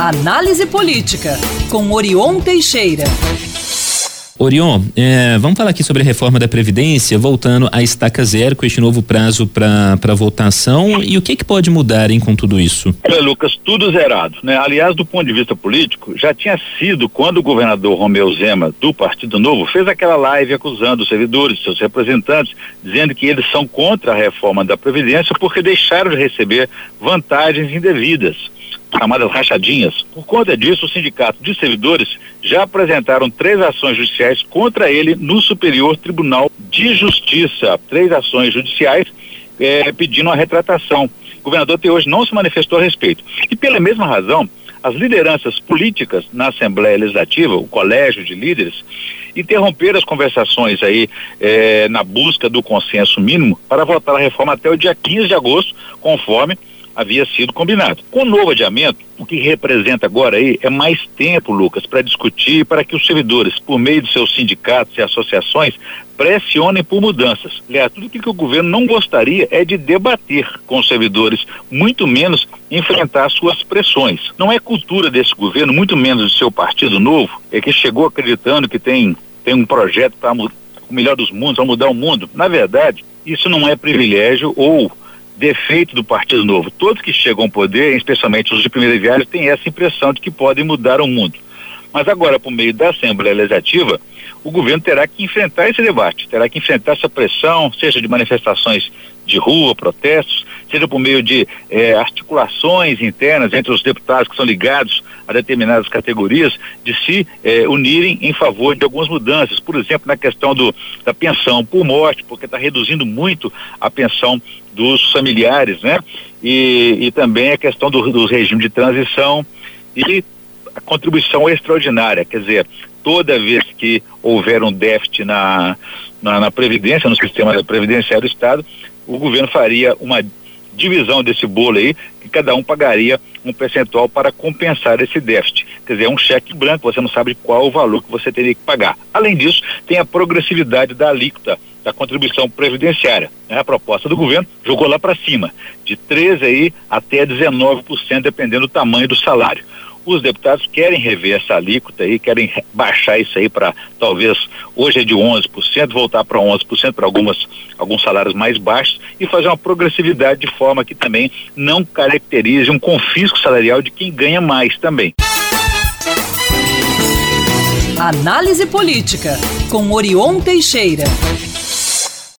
Análise Política, com Orion Teixeira. Orion, vamos falar aqui sobre a reforma da Previdência, voltando à estaca zero, com este novo prazo para votação, e o que pode mudar, hein, com tudo isso? Olha, Lucas, tudo zerado, né? Aliás, do ponto de vista político, já tinha sido quando o governador Romeu Zema, do Partido Novo, fez aquela live acusando os servidores, seus representantes, dizendo que eles são contra a reforma da Previdência porque deixaram de receber vantagens indevidas, chamadas rachadinhas. Por conta disso, o Sindicato de Servidores já apresentaram 3 ações judiciais contra ele no Superior Tribunal de Justiça. 3 ações judiciais pedindo a retratação. O governador até hoje não se manifestou a respeito. E pela mesma razão, as lideranças políticas na Assembleia Legislativa, o Colégio de Líderes, interromperam as conversações aí na busca do consenso mínimo para votar a reforma até o dia 15 de agosto, conforme havia sido combinado. Com o novo adiamento, o que representa agora aí é mais tempo, Lucas, para discutir, para que os servidores, por meio de seus sindicatos e associações, pressionem por mudanças. Aliás, tudo aquilo que o governo não gostaria é de debater com os servidores, muito menos enfrentar suas pressões. Não é cultura desse governo, muito menos do seu Partido Novo, que chegou acreditando que tem um projeto para o melhor dos mundos, para mudar o mundo. Na verdade, isso não é privilégio ou defeito do Partido Novo. Todos que chegam ao poder, especialmente os de primeira viagem, têm essa impressão de que podem mudar o mundo. Mas agora, por meio da Assembleia Legislativa, o governo terá que enfrentar esse debate, terá que enfrentar essa pressão, seja de manifestações de rua, protestos, seja por meio de articulações internas entre os deputados que são ligados a determinadas categorias, de se unirem em favor de algumas mudanças. Por exemplo, na questão da pensão por morte, porque está reduzindo muito a pensão dos familiares, né? E também a questão do regime de transição e a contribuição extraordinária, quer dizer, toda vez que houver um déficit na Previdência, no sistema previdenciário do Estado, o governo faria uma divisão desse bolo aí, que cada um pagaria um percentual para compensar esse déficit. Quer dizer, é um cheque branco, você não sabe qual o valor que você teria que pagar. Além disso, tem a progressividade da alíquota da contribuição previdenciária. A proposta do governo jogou lá para cima, de 13% aí até 19%, dependendo do tamanho do salário. Os deputados querem rever essa alíquota aí, querem baixar isso aí para, talvez, hoje é de 11%, voltar para 11% para alguns salários mais baixos e fazer uma progressividade de forma que também não caracterize um confisco salarial de quem ganha mais também. Análise Política, com Orion Teixeira.